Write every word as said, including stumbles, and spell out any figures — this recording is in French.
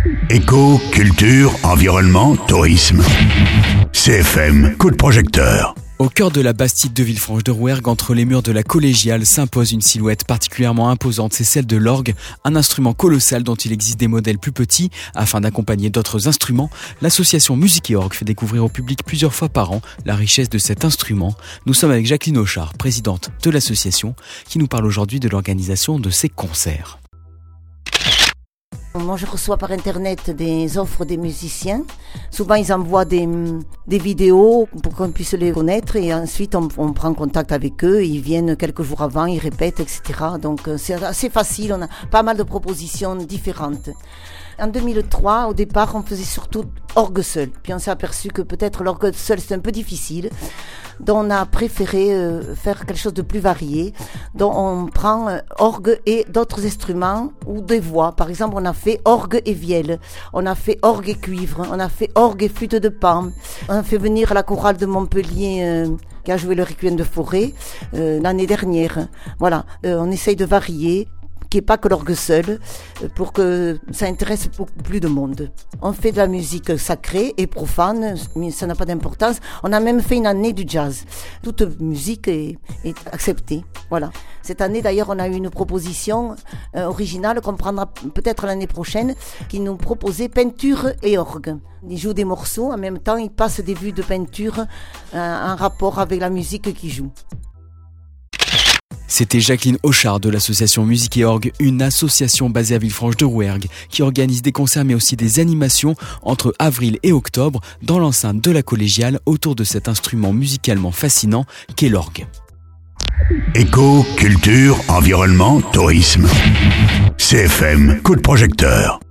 Éco, culture, environnement, tourisme. C F M, coup de projecteur. Au cœur de la Bastide de Villefranche-de-Rouergue, entre les murs de la collégiale, s'impose une silhouette particulièrement imposante, c'est celle de l'orgue, un instrument colossal dont il existe des modèles plus petits. Afin d'accompagner d'autres instruments, l'association Musique et Orgue fait découvrir au public plusieurs fois par an la richesse de cet instrument. Nous sommes avec Jacqueline Auchard, présidente de l'association, qui nous parle aujourd'hui de l'organisation de ces concerts. Moi, je reçois par internet des offres des musiciens. Souvent, ils envoient des, des vidéos pour qu'on puisse les connaître et ensuite, on, on prend contact avec eux. Ils viennent quelques jours avant, ils répètent, et cetera. Donc, c'est assez facile. On a pas mal de propositions différentes. En deux mille trois, au départ, on faisait surtout orgue seul. Puis on s'est aperçu que peut-être l'orgue seul, c'est un peu difficile. Donc on a préféré euh, faire quelque chose de plus varié. Donc on prend euh, orgue et d'autres instruments ou des voix. Par exemple, on a fait orgue et vielle. On a fait orgue et cuivre. On a fait orgue et flûte de pan. On a fait venir la chorale de Montpellier euh, qui a joué le Requiem de Forêt euh, l'année dernière. Voilà, euh, on essaye de varier, qui n'est pas que l'orgue seul, pour que ça intéresse beaucoup plus de monde. On fait de la musique sacrée et profane, mais ça n'a pas d'importance. On a même fait une année du jazz. Toute musique est, est acceptée. Voilà. Cette année, d'ailleurs, on a eu une proposition euh, originale qu'on prendra peut-être l'année prochaine, qui nous proposait peinture et orgue. Ils jouent des morceaux, en même temps, ils passent des vues de peinture euh, en rapport avec la musique qu'ils jouent. C'était Jacqueline Auchard de l'association Musique et Orgue, une association basée à Villefranche-de-Rouergue qui organise des concerts mais aussi des animations entre avril et octobre dans l'enceinte de la collégiale autour de cet instrument musicalement fascinant qu'est l'orgue. Éco, culture, environnement, tourisme. C F M, coup de projecteur.